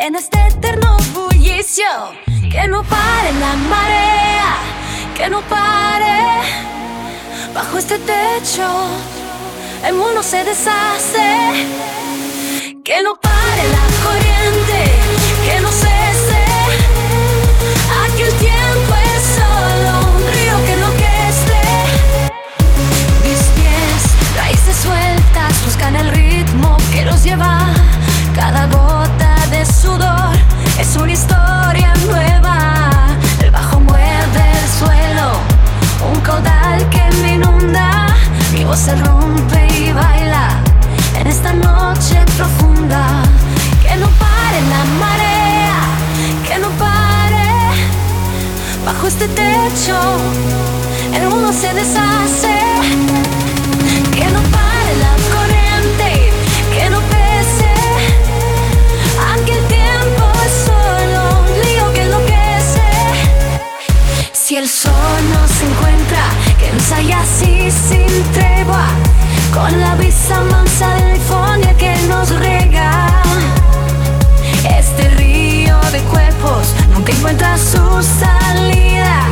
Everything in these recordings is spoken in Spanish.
en este eterno bullicio. Que no pare la marea, que no pare. Bajo este techo el mundo se deshace. Que no pare la corriente, que no cese. Aquí el tiempo es solo un río que enloquece. Mis pies, raíces sueltas, buscan el ritmo que los lleva. Cada gota de sudor es una historia nueva. El bajo muerde el suelo, un caudal que me inunda. Mi voz se rompe y baila en esta noche profunda. Que no pare la marea, que no pare. Bajo este techo el mundo se deshace. Que no pare la corriente, que no pese. Aquí el tiempo es solo un lío que enloquece. Si el sol no se encuentra, que nos haya así sin tregua, con la brisa mansa de euforia que nos rega. Este río de cuerpos nunca encuentra su salida,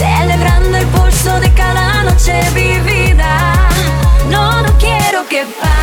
celebrando el pulso de cada noche vivida. No, no quiero que pare.